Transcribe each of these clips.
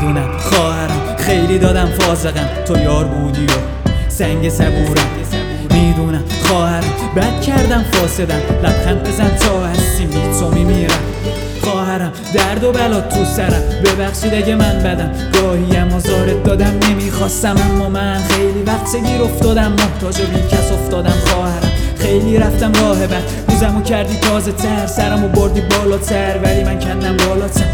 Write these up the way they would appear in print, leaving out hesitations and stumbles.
میدونم خواهرم خیلی دادم فازقم، تو یار بودی و سنگ صبورم. میدونم خواهرم بد کردم فاسدم، لبخند بزن تا هستی تو میمیرم. خواهرم درد و بلا تو سرم، ببخشید اگه من بدم، گاهیم آزارت دادم نمیخواستم، اما من خیلی وقت گیر افتادم، محتاج و بی کس افتادم. خواهرم خیلی رفتم راه بد، روزمو کردی تازه تر، سرمو بردی بالاتر، ولی من کندم بالاتر،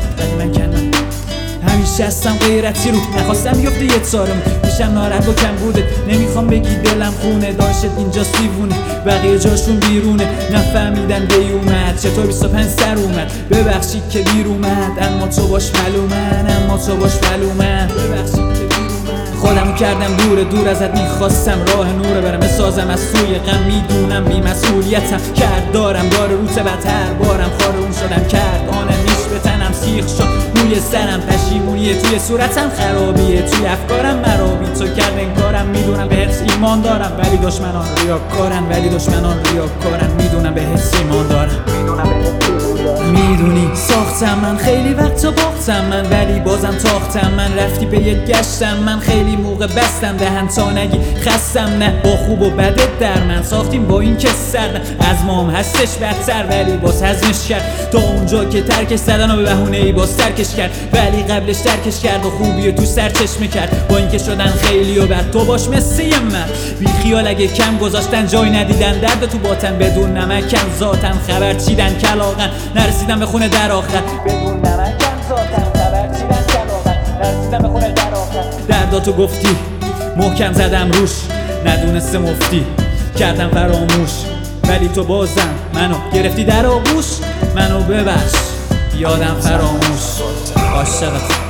همیشه هستم غیرتی رو، نخواستم بیفته یه تارم، میشم ناراحت و کم بوده، نمیخوام بگی دلم خونه، داشت اینجا سیوونه، بقیه جاشون بیرونه، نفهمیدن دی اومد چطور 25 سر اومد، ببخشید که دیر اومد، اما تو باش ملومن، ببخشید که دیر اومد. خودمو کردم دور ازت، میخواستم راه نوره برم بسازم از سوی غم، میدونم بی مسئولیتم، کرد دارم داره روت بدتر، بارم خار اون شدم، کرد آنم نیش به تنم سیخ شد روی سرم، پشیمونیه توی صورتم، خرابیه توی افکارم، مرا بی تو کرد انکارم، میدونم بهت ایمان دارم ولی دشمنان ریاکارن، میدونم بهت ایمان دارم. میدونی ساختم من خیلی وقت باختم من، ولی بازم تاختم من، رفتی به یک گشتم من، خیلی موقع بستم دهن تا نگی خستم، نه با خوب و بدت در من ساختیم، با این که سردم از مام هستش بدتر، ولی باز هضمش کرد تا اونجا که ترکش زدن و به بهونه ای باز ترکش کرد، ولی قبلش ترکش کرد و خوبی تو سر چشمه کرد، با اینکه شدن خیلی و بد تو باش مثل من، بی خیال اگه کم گذاشتن جای ندیدن، درد تو باطن بدون نمکن ذاتن، خبر چیدن کلاغن، نرسیدم به خونه در آخر، بدون نمکن ذاتن، خبر چیدن کلاغن، نرسیدم به خونه در آخر. درداتو گفتی محکم زدم روش، ندونسته مفتی کردم فراموش، ولی تو بازم منو گرفتی در آغوش، منو ببخش یادم فراموش، عاشقت.